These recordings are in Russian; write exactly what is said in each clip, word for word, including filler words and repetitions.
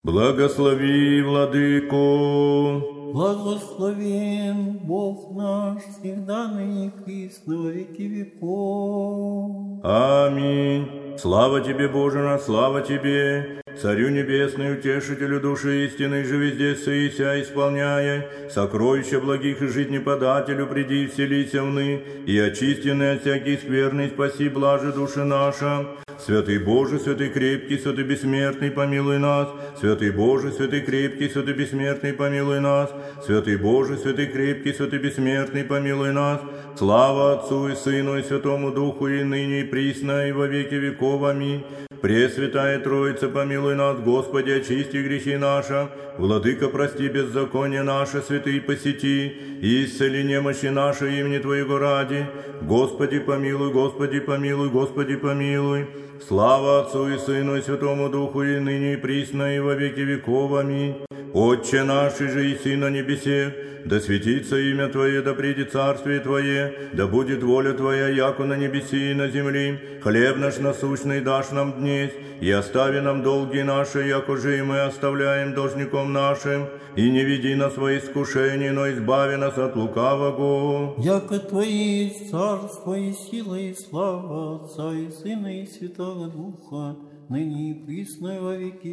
Благослови, Владыко. Благословен Бог наш, всегда ныне и присно во веки веков. Аминь. Слава Тебе, Боже наш, слава Тебе, Царю Небесный, Утешителю души истины, же везде сыся, исполняя сокровища благих и жизнеподателю, приди и вселися вны, и очистенный от всяких скверный, спаси блаже души наша. Святый Боже, святый крепкий, святый бессмертный, помилуй нас. Святый Боже, святый крепкий, святый бессмертный, помилуй нас. Святый Боже, святый крепкий, святый бессмертный, помилуй нас. Слава Отцу и Сыну и Святому Духу, и ныне, и присно, и во веки веков. Аминь. Пресвятая Троица, помилуй нас, Господи, очисти грехи наши. Владыка, прости беззаконие наше, святый посети, и исцели немощи наши имени Твоего ради. Господи, помилуй, Господи, помилуй, Господи, помилуй. Слава Отцу и Сыну и Святому Духу, и ныне, и присно, и во веки веков. Аминь. Отче наш, и же иси на небесе, да светится имя Твое, да придет царствие Твое, да будет воля Твоя, яко на небеси и на земли. Хлеб наш насущный дашь нам днесь, и остави нам долги наши, яко же и мы оставляем должником нашим. И не веди нас во искушение, но избави нас от лукавого. Яко Твое есть царство, и сила, и слава Отца, и Сына, и Святого Духа, ныне и присно, и во веки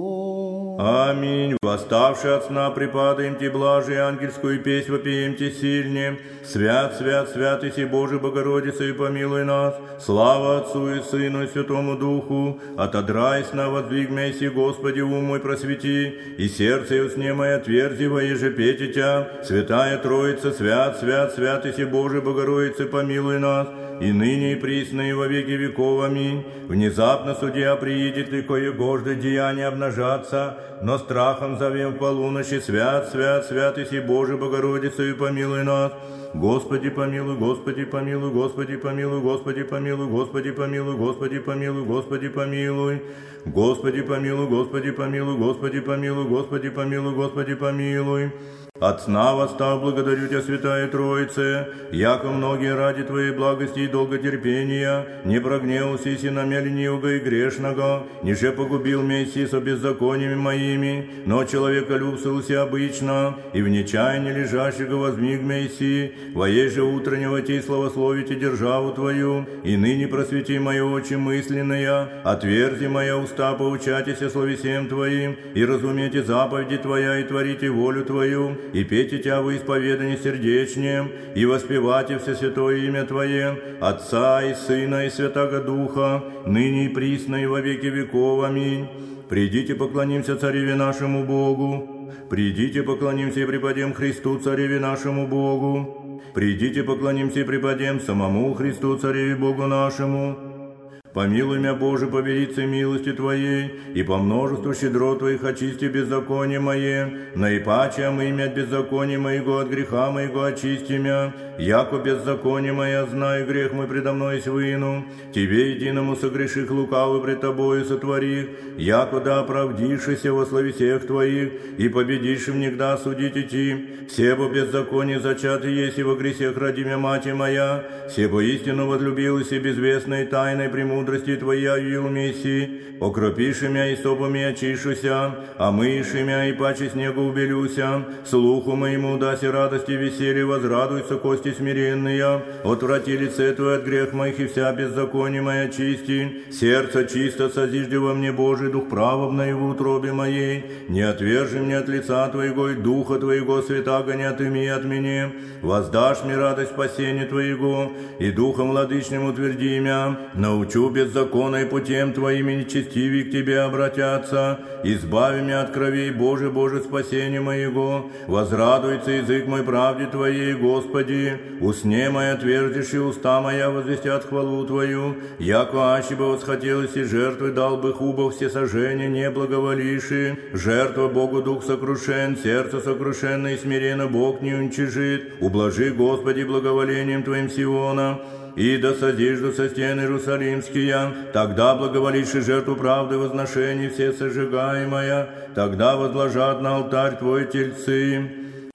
веков. Аминь. Восставши от сна, припадаем Ти блажи, ангельскую песнь вопием Ти сильне. Свят, свят, свят, Иси Божий Богородица, и помилуй нас. Слава Отцу и Сыну и Святому Духу. Отодрай сна, воздвигмя, Иси, Господи, ум мой просвети, и сердце и усне мое отверзи, воеже пети Тя. Святая Троица, свят, свят, свят, Иси Божий Богородица, помилуй нас. И ныне, и присно, и во веки веков. Аминь. Внезапно судья приидет, и коегожды деяния обнажаться, но страхом зовем в полуночи. Свят, свят, свят, Иси Божий Богородица, и помилуй нас. Господи, помилуй, Господи, помилуй, Господи, помилуй, Господи, помилуй, Господи, помилуй, Господи, помилуй, Господи, помилуй. Господи, помилуй, Господи, помилуй, Господи, помилуй, Господи, помилуй, Господи, помилуй. От сна восстав, благодарю Тебя, Святая Троица, яко многие ради Твоей благости и долготерпения не прогневался и на меня ленивого и грешного, ниже погубил меня со беззакониями моими, но человеколюбствовался обычно, и в нечаянии лежащего возмиг меня, воей же утреннего Ти славословите державу Твою, и ныне просвети мои очи мысленные, отверзи моя уста, поучайтесь словесем Твоим, и разумейте заповеди Твоя, и творите волю Твою, и пейте Тя во исповедании сердечнем, и воспевайте все святое имя Твое, Отца и Сына и Святаго Духа, ныне и присно и во веки веков. Аминь. Придите, поклонимся Цареве нашему Богу. Придите, поклонимся и преподем Христу, Цареве нашему Богу. Придите, поклонимся и преподем самому Христу, Цареве Богу нашему. Помилуй меня, Боже, по велице милости Твоей, и по множеству щедрот Твоих очисти беззаконие мое, наипаче мы имя от беззакония моего, от греха моего очисти мя, яко беззаконие мое знаю, грех мой предо мной свыну, Тебе единому согреших лукавый пред Тобою сотворих, яко да оправдишися во славе всех Твоих, и победишь внегда судить идти, себо беззаконие зачаты есть, и во грехах ради мя мати моя, себо истину возлюбилась и безвестной тайной премудрости Твоя и умеси, окропиши мя и собами очишуся, а мыши мя и паче снегу убелюся, слуху моему даси радости и веселье, возрадуйся кости смиренные, отврати лице Твое от грех моих и вся беззаконие моя чисти, сердце чисто созижди во мне, Божий, дух правобный в утробе моей, не отвержи мне от лица Твоего и духа Твоего святаго не отыми от меня, воздашь мне радость спасения Твоего, и духом владычным утверди мя, научу беззаконной путем Твоими нечестивее к Тебе обратятся, избави меня от кровей, Боже, Боже, спасение моего, возрадуется язык мой правде Твоей, Господи, усне моя отвердишь, и уста моя возвестят хвалу Твою, яко аще бы восхотелось и жертвы дал бы хубо все сожжения не благоволивши, жертва Богу дух сокрушен, сердце сокрушенное и смиренно Бог не уничижит, ублажи, Господи, благоволением Твоим Сиона, и да содержатся стены Иерусалимские, тогда благоволишь и жертву правды возношений все сожигаемая, тогда возложат на алтарь Твой тельцы.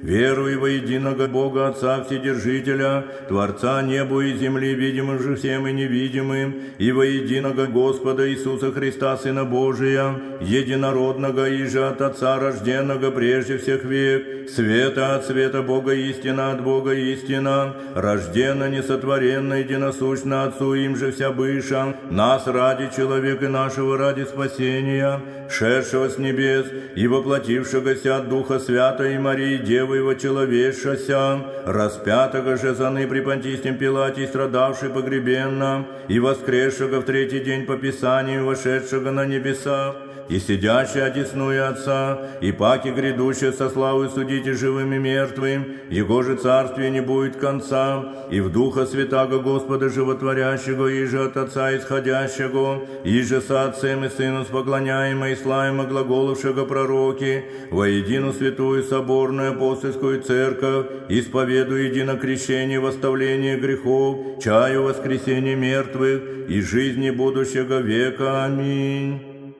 Верую во единого Бога Отца Вседержителя, Творца небу и земли, видимым же всем и невидимым, и во единого Господа Иисуса Христа, Сына Божия, единородного и же от Отца рожденного прежде всех век, света от света Бога истина, от Бога истина, рожденно, несотворенно, единосущно Отцу им же вся быша, нас ради человека нашего ради спасения, шедшего с небес и воплотившегося от Духа Святой и Марии Девы его человешася, распятого же заны при Понтийском Пилате, страдавший погребенно, и воскресшего в третий день по Писанию, вошедшего на небеса, и сидящий одесную Отца, и паки грядущие со славой судите живым и мертвым, Его же царствие не будет конца, и в Духа Святаго Господа Животворящего, и же от Отца исходящего, и же со Отцем и Сыном споклоняемо и славимо глаголовшего пророки, воедину святую соборную апостольскую церковь, исповедую едино крещение, восставление грехов, чаю воскресения мертвых и жизни будущего века. Аминь.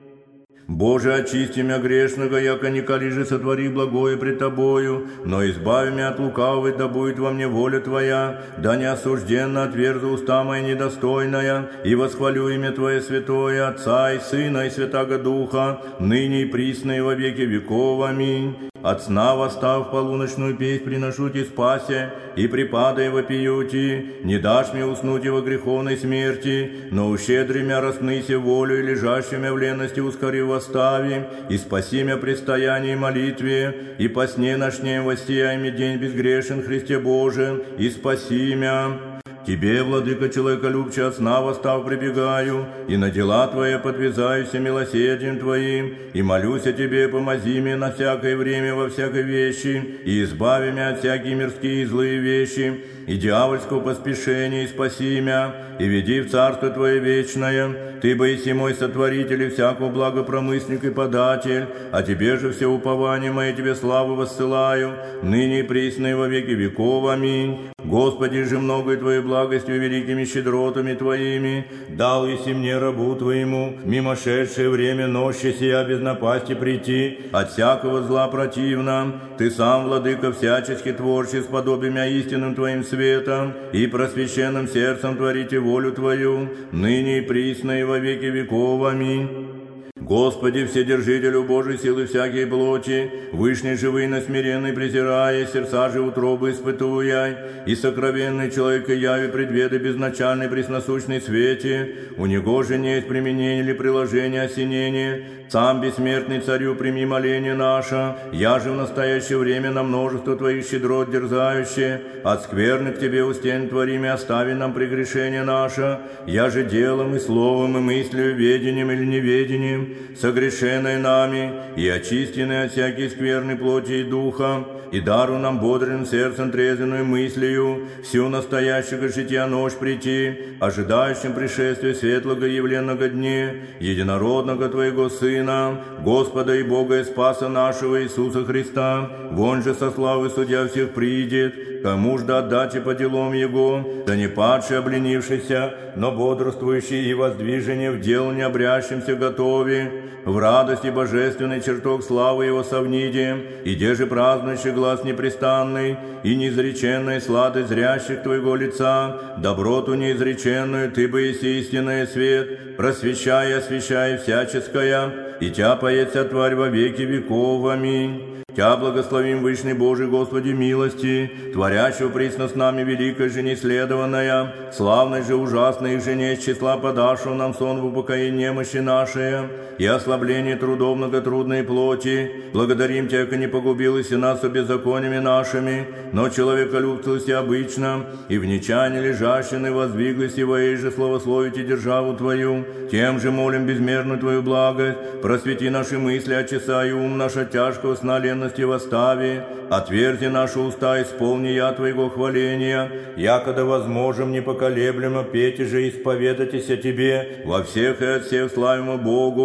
Боже, очисти мя грешного, яко николи же сотвори благое пред Тобою, но избави мя от лукавого, да будет во мне воля Твоя, да не осужденно отверзу уста моя недостойная, и восхвалю имя Твое святое, Отца и Сына и Святаго Духа, ныне и присно и во веки веков. Аминь. От сна восстав полуночную песнь приношу Ти спасе, и припадай вопиюти, не дашь мне уснуть во греховной смерти, но ущедри мя распныся волю и лежащую мя в ленности ускори восстави, и спаси мя предстоянии и молитве, и по сне ночнем воссияй мне день безгрешен Христе Боже, и спаси мя. Тебе, владыка человеколюбче, от сна восстав прибегаю, и на дела Твои подвязаюся милосердием Твоим, и молюсь о Тебе, помози мне на всякое время во всякой вещи, и избави меня от всякие мирские и злые вещи, и дьявольского поспешения, и спаси меня, и веди в Царство Твое вечное. Ты, боиси мой сотворитель и всякого благопромысник и податель, а Тебе же все упование мое, Тебе славу воссылаю, ныне и присно и во веки веков. Аминь. Господи же, многою Твоей благостью и великими щедротами Твоими, дал еси мне, рабу Твоему, мимошедшее время ночи сия без напасти прийти, от всякого зла противно. Ты сам, владыка, всячески творчий, сподоби мя истинным Твоим светом, и просвященным сердцем творите волю Твою, ныне и присно и во веки веков. Аминь. Господи, Вседержителю Божией силы всякие плоти, вышний живый, но смиренный презирая, сердца же утробы испытуя, и сокровенный человека яви предведы безначальный пресносущный свете, у него же нет применения или приложения осенения. Сам бессмертный Царю, прими моление наше, я же в настоящее время на множество Твоих щедрот дерзающее, от скверны к Тебе у стен Творим и остави нам прегрешение наше, я же делом и словом и мыслью, ведением или неведением, согрешенной нами, и очистенной от всякой скверной плоти и духа, и дару нам бодрым сердцем трезвенную мыслью, всю настоящего жития ночь прийти, ожидающим пришествия светлого явленного дне, единородного Твоего Сына, Господа и Бога и Спаса нашего Иисуса Христа, вон же со славы судья всех придет, кому ж да отдачи по делам Его, да не падший обленившийся, но бодрствующий и воздвижение в дел не обрящимся готови, в радости божественный чертог славы Его совниде, и де же празднующий глаз непрестанный, и неизреченная сладость зрящих Твоего лица, доброту неизреченную Ты бы еси истинный свет, просвещай и освещай всяческая, и Тя поется тварь во веки веков. Аминь. Тя благословим, Вышний Божий, Господи милости, творящего присно с нами великой же неследованная, славной же ужасной жене из числа подавшего нам сон в упокоение немощи нашей, и ослабление трудов многотрудной плоти. Благодарим Тя, яко не погубилась и нас беззакониями нашими, но человеколюбцелости обычно, и в нечаянии лежащины воздвиглась и во ей же славословите державу Твою. Тем же молим безмерную Твою благость, просвети наши мысли, очесай ум наш от тяжкого сна ленности восстави, отверзи наши уста, исполни я Твоего хваления, якода возможем непоколеблемо петь и же исповедайтесь о Тебе во всех и от всех славимо Богу,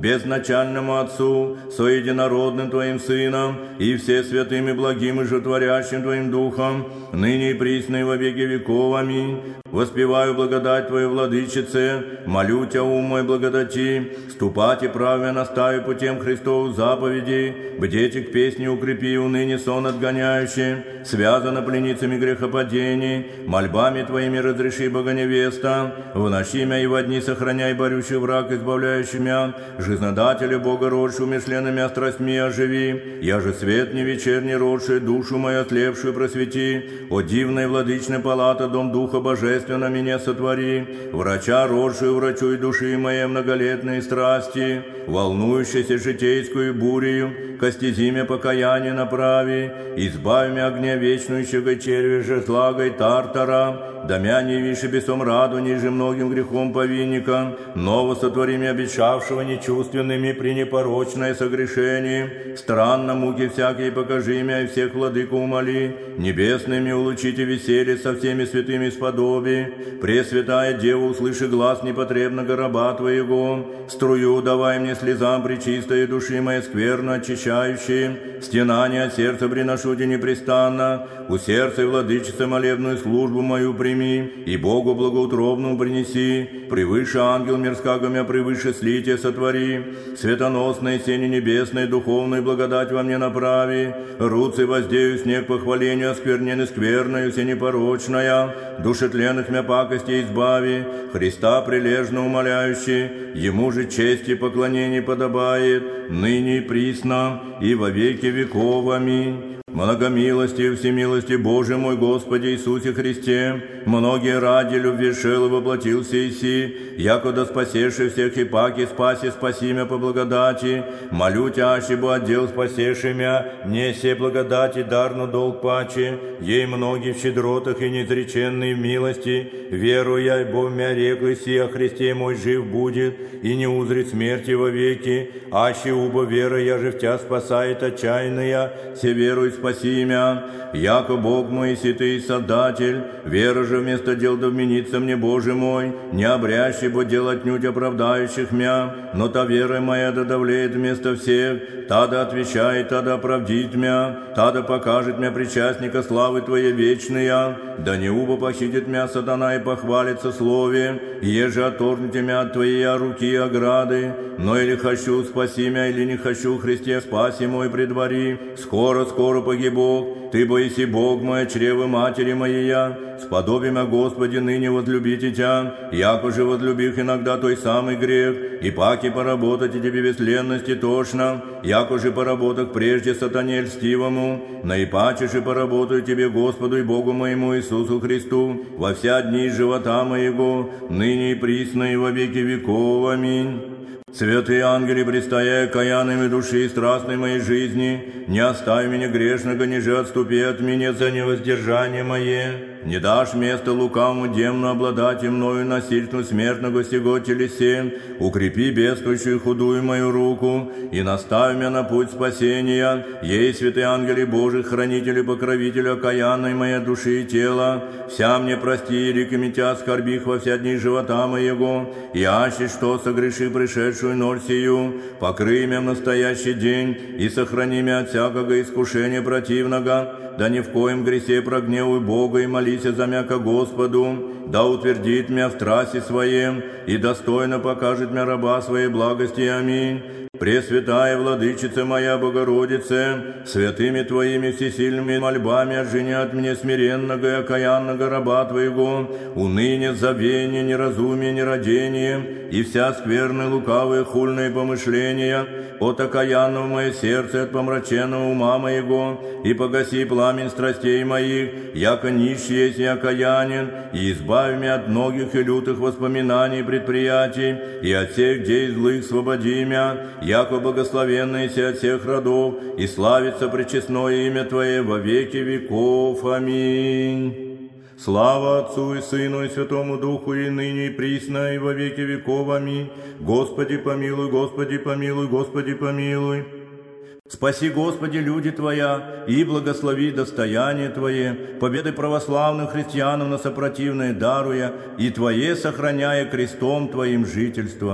безначальному Отцу, со единородным Твоим Сыном, и все святым и благим и животворящим Твоим Духом, ныне и присно и во веки веков. Аминь. Воспеваю благодать Твою, Владычице, молю Тебя, ум мой благодати, ступать и правя настави путем Христовых заповедей, бдеть к песне укрепи, уныне сон отгоняющий, связано пленницами грехопадений, мольбами Твоими разреши, Богоневеста, в ночи мя и во дни сохраняй борющий враг, избавляющий мя, жизнодателя Бога родшую мишленными страстьми оживи, я же свет не вечерний родший, душу мою отлепшую просвети, о дивная владычная палата, дом Духа Божественно меня сотвори, врача родшую врачуй души моей многолетные страсти, волнующейся житейскую бурею, костези мя покаяние направи, избави мя огня вечнующего черви же злагой Тартара, да мя не виши бесом раду, ниже многим грехом повинника, ново сотвори мя обещавшего нечувственными при непорочное согрешение, странно муки всякие покажи мя и всех владыку умоли, небесными улучите веселье со всеми святыми сподоби, Пресвятая Дева, услыши глаз непотребного раба Твоего, струю давай мне слезам пречистой души моей скверно очищающей, стенания от сердца приношу Тебе непрестанно, у сердца и владычицы молебную службу мою прими, и Богу благоутробному принеси, превыше ангел мирского мя, превыше слития сотвори, светоносной сени небесной, духовной благодать во мне направи, руцы воздею снег похвалению, осквернены скверною, всенепорочная, душетленных мя пакостей избави, Христа прилежно умоляющий, Ему же честь и поклонение подобает, ныне и присно, и во веки веков. Аминь. Многомилости и всемилости Божий мой Господи Иисусе Христе, многие ради любви шел и воплотился Иси, якода спасеши всех и паки спаси, спаси мя по благодати, молю Тя, щебо отдел спасеши мя, не се благодати дарно долг паче, ей многие в щедротах и неизреченные в милости, веруя, бо мя реку си, о Христе мой жив будет, и не узрит смерти во веки, аще убо вера, я же в Тя спасает отчаянная, се веруй спаси мя, яко Бог мой, си Ты Создатель, вера же вместо дел да вменится мне, Боже мой, не обрящий, бо дел отнюдь оправдающих мя, но та вера моя да давлеет вместо всех, та да отвечает, та да оправдит мя, та да покажет мя причастника славы Твоей вечная, да не убо похитит мя сатана и похвалится слове, еже отторгните мя от Твоей руки и ограды, но или хочу спаси мя, или не хочу, Христе спаси мой предвари, скоро, скоро погибок, Ты боиси Бог мой, чревы матери моей, сподоби мя, Господи, ныне возлюбите Тя, яко же возлюбих иногда той самый грех, и паки поработать и Тебе бесленности тошно, яко же поработах прежде сатане льстивому, наипаче же поработаю Тебе, Господу и Богу моему Иисусу Христу, во вся дни живота моего, ныне и присно и во веки веков. Аминь. Святые ангели, предстоя каянными души и страстной моей жизни, не оставь меня грешного, ниже отступи от меня за невоздержание мое. Не дашь место лукавому демну обладать и мною насильству смертного сего телесе, укрепи бедствующую худую мою руку и наставь меня на путь спасения. Ей, святые ангели Божии, хранители, покровители окаянной моей души и тела, вся мне прости и реки Тя скорбих во вся дни живота моего, и аще что согреши пришедшую ночь сию, покрый меня в настоящий день и сохрани меня от всякого искушения противного, да ни в коем гресе прогневуй Бога и молись за мя ко Господу, да утвердит мя в трасе своем и достойно покажет мя раба своей благости. Аминь. Пресвятая Владычица моя Богородице, святыми Твоими всесильными мольбами отжени от меня смиренного и окаянного раба Твоего, уныние, забвение, неразумие, нерадение и вся скверная, лукавые, хульные помышления, от окаянного мое сердце, от помраченного ума моего, и погаси пламень страстей моих, яко нищий есть и окаянен, и избави меня от многих и лютых воспоминаний и предприятий, и от всех дей злых свободи меня, яко благословенный си от всех родов, и славится пречестное имя Твое во веки веков. Аминь. Слава Отцу и Сыну и Святому Духу, и ныне, и присно, и во веки веков. Аминь. Господи помилуй, Господи помилуй, Господи помилуй. Спаси, Господи, люди Твоя, и благослови достояние Твое, победы православным христианам на сопротивное даруя, и Твое сохраняя крестом Твоим жительство.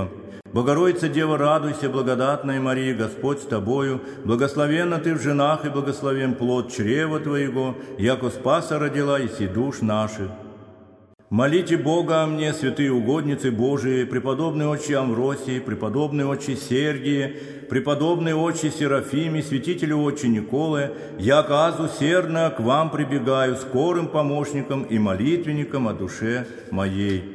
Богородица Дева, радуйся, благодатная Мария, Господь с тобою, благословенна ты в женах, и благословен плод чрева твоего, яко спаса родила иси душ наших. Молите Бога о мне, святые угодницы Божии, преподобный отче Амвросий, преподобный отче Сергии, преподобный отче Серафимий, святителю отче Николы, яко аз усердно к вам прибегаю, скорым помощником и молитвенником о душе моей.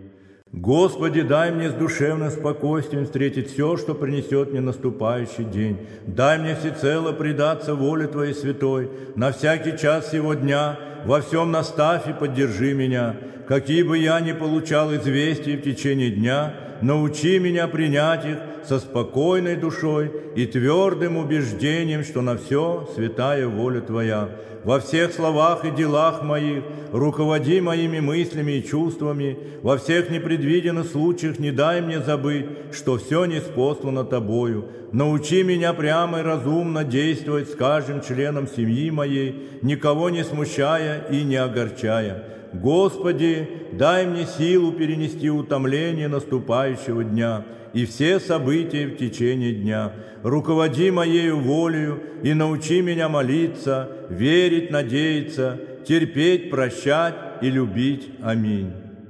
Господи, дай мне с душевным спокойствием встретить все, что принесет мне наступающий день. Дай мне всецело предаться воле Твоей святой, на всякий час сего дня, во всем наставь и поддержи меня. Какие бы я ни получал известия в течение дня, научи меня принять их со спокойной душой и твердым убеждением, что на все святая воля Твоя. Во всех словах и делах моих руководи моими мыслями и чувствами, во всех непредвиденных случаях не дай мне забыть, что все ниспослано Тобою. Научи меня прямо и разумно действовать с каждым членом семьи моей, никого не смущая и не огорчая. Господи, дай мне силу перенести утомление наступающего дня и все события в течение дня. Руководи моею волею и научи меня молиться, верить, надеяться, терпеть, прощать и любить. Аминь.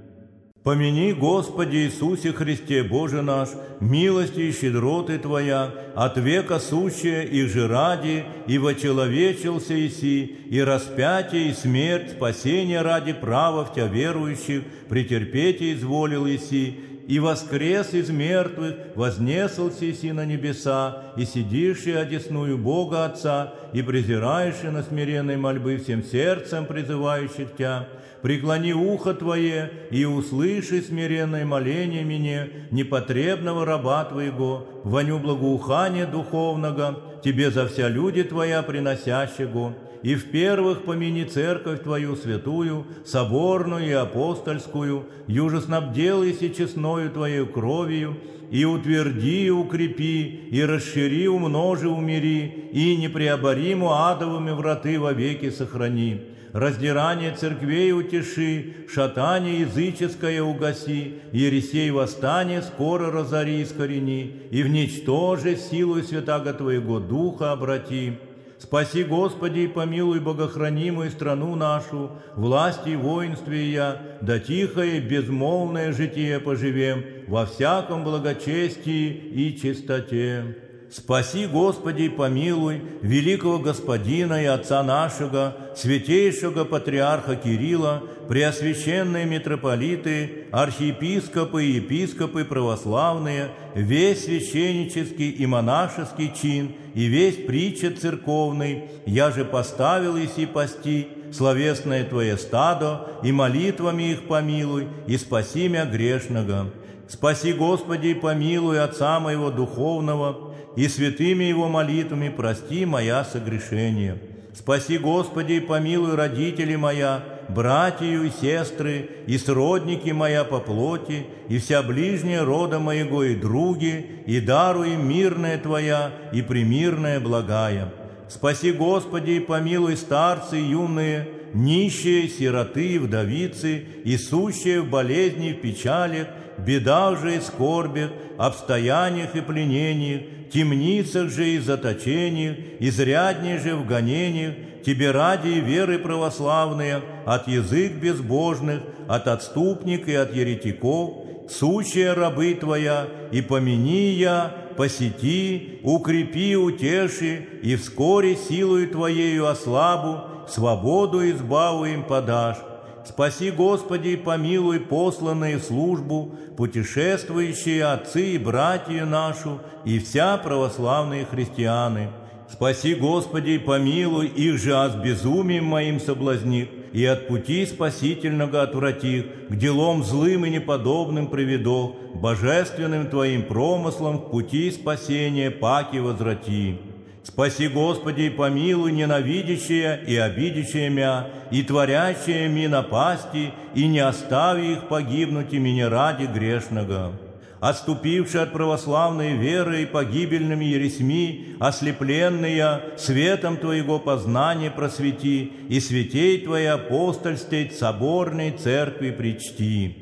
Помяни, Господи Иисусе Христе, Боже наш, милости и щедроты Твоя, от века сущая их же ради, и вочеловечился Иси, и распятие, и смерть, спасение ради права в Тя верующих, претерпеть изволил Иси, и воскрес из мертвых, вознесался Иси на небеса, и сидишь одесную Бога Отца, и презираешь на смиренной мольбы всем сердцем призывающих Тя. Преклони ухо Твое, и услыши смиренное моление мне, непотребного раба Твоего, воню благоухания духовного, Тебе за вся люди Твоя приносящего. И в первых помяни церковь Твою святую, соборную и апостольскую, юже снабдел еси честною Твоею кровью, и утверди, и укрепи, и расшири, умножи, умири, и непреобориму адовыми враты вовеки сохрани. Раздирание церквей утеши, шатание языческое угаси, ересей восстание скоро разори и искорени, и вничтожи силу святаго Твоего Духа обрати. Спаси, Господи, и помилуй богохранимую страну нашу, власти и воинстве я, да тихое, безмолвное житие поживем во всяком благочестии и чистоте. Спаси, Господи, и помилуй великого Господина и Отца нашего, святейшего Патриарха Кирилла, преосвященные митрополиты, архиепископы и епископы православные, весь священнический и монашеский чин, и весь притча церковный, я же поставил еси пасти словесное Твое стадо, и молитвами их помилуй, и спаси мя грешного. Спаси, Господи, и помилуй Отца моего духовного, и святыми его молитвами прости моя согрешения. Спаси, Господи, и помилуй родители моя, братью и сестры, и сродники моя по плоти, и вся ближняя рода моего и други, и даруй им мирное Твоя и премирное благая. Спаси, Господи, и помилуй старцы юные, нищие, сироты и вдовицы, и сущие в болезни и в печалях, бедах же и скорбях, обстояниях и пленениях, темницах же и заточениях, изрядней же в гонениях, Тебе ради и веры православные, от язык безбожных, от отступник и от еретиков, сущие рабы Твоя, и помяни я, посети, укрепи, утеши, и вскоре силою Твоею ослабу, свободу и избаву им подашь. Спаси, Господи, и помилуй посланные в службу, путешествующие отцы и братья нашу, и вся православные христианы. Спаси, Господи, и помилуй их же, а с безумием моим соблазни, и от пути спасительного отврати, к делам злым и неподобным приведу, божественным Твоим промыслом к пути спасения паки возврати. Спаси, Господи, и помилуй ненавидящие и обидящие мя, и творящие ми напасти, и не остави их погибнуть и меня ради грешного. Отступившие от православной веры и погибельными ересьми, ослепленные светом Твоего познания просвети, и святей Твоей апостольстей соборной церкви причти.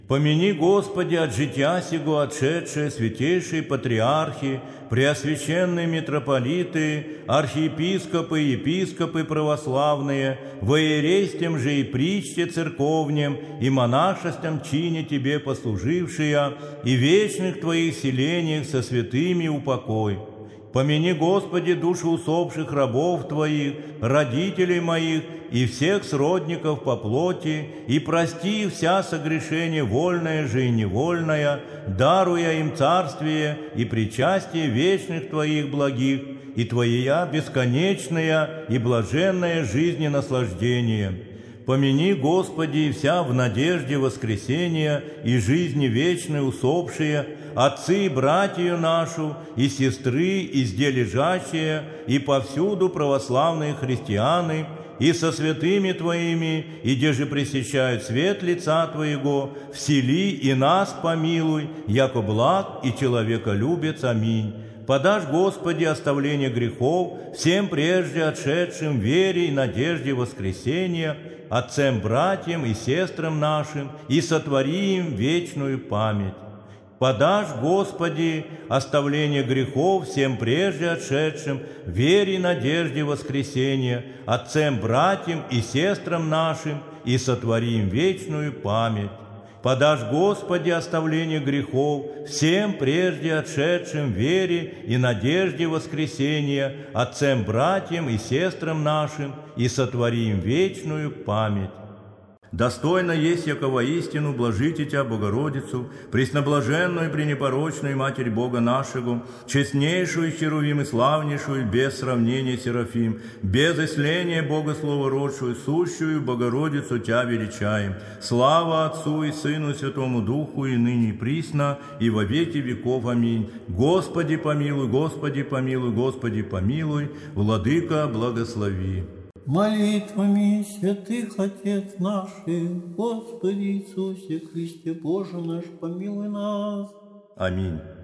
Помяни, Господи, от жития сего отшедшие святейшие патриархи, преосвященные митрополиты, архиепископы, епископы православные, во иерействем же и причте церковнем, и монашеством чине Тебе послужившие, и вечных Твоих селениях со святыми упокой. Помяни, Господи, души усопших рабов Твоих, родителей моих и всех сродников по плоти, и прости вся согрешение вольное же и невольное, даруя им царствие и причастие вечных Твоих благих, и Твоя бесконечная и блаженная жизнь и наслаждение. Помяни, Господи, вся в надежде воскресения и жизни вечной усопшие, отцы и братью нашу, и сестры, и зде лежащие, и повсюду православные христианы, и со святыми Твоими, и где же пресещают свет лица Твоего, всели и нас помилуй, яко благ и человеколюбец. Аминь. Подашь, Господи, оставление грехов всем прежде отшедшим в вере и надежде воскресения, отцам, братьям и сестрам нашим, и сотвори им вечную память. Подашь, Господи, оставление грехов всем прежде отшедшим в вере и надежде воскресения, отцам, братьям и сестрам нашим, и сотвори им вечную память. Подашь, Господи, оставление грехов всем прежде отшедшим в вере и надежде воскресения, отцам, братьям и сестрам нашим, и сотвори им вечную память. Достойно есть, яко воистину блажите Тя, Богородицу, пресноблаженную и пренепорочную Матерь Бога нашего, честнейшую Херувим и славнейшую, без сравнения Серафим, без исления Бога Словородшую, сущую Богородицу Тя величаем. Слава Отцу и Сыну и Святому Духу, и ныне и присно, и во веки веков. Аминь. Господи помилуй, Господи помилуй, Господи помилуй, Владыка благослови. Молитвами святых Отец наших, Господи Иисусе Христе Боже наш, помилуй нас. Аминь.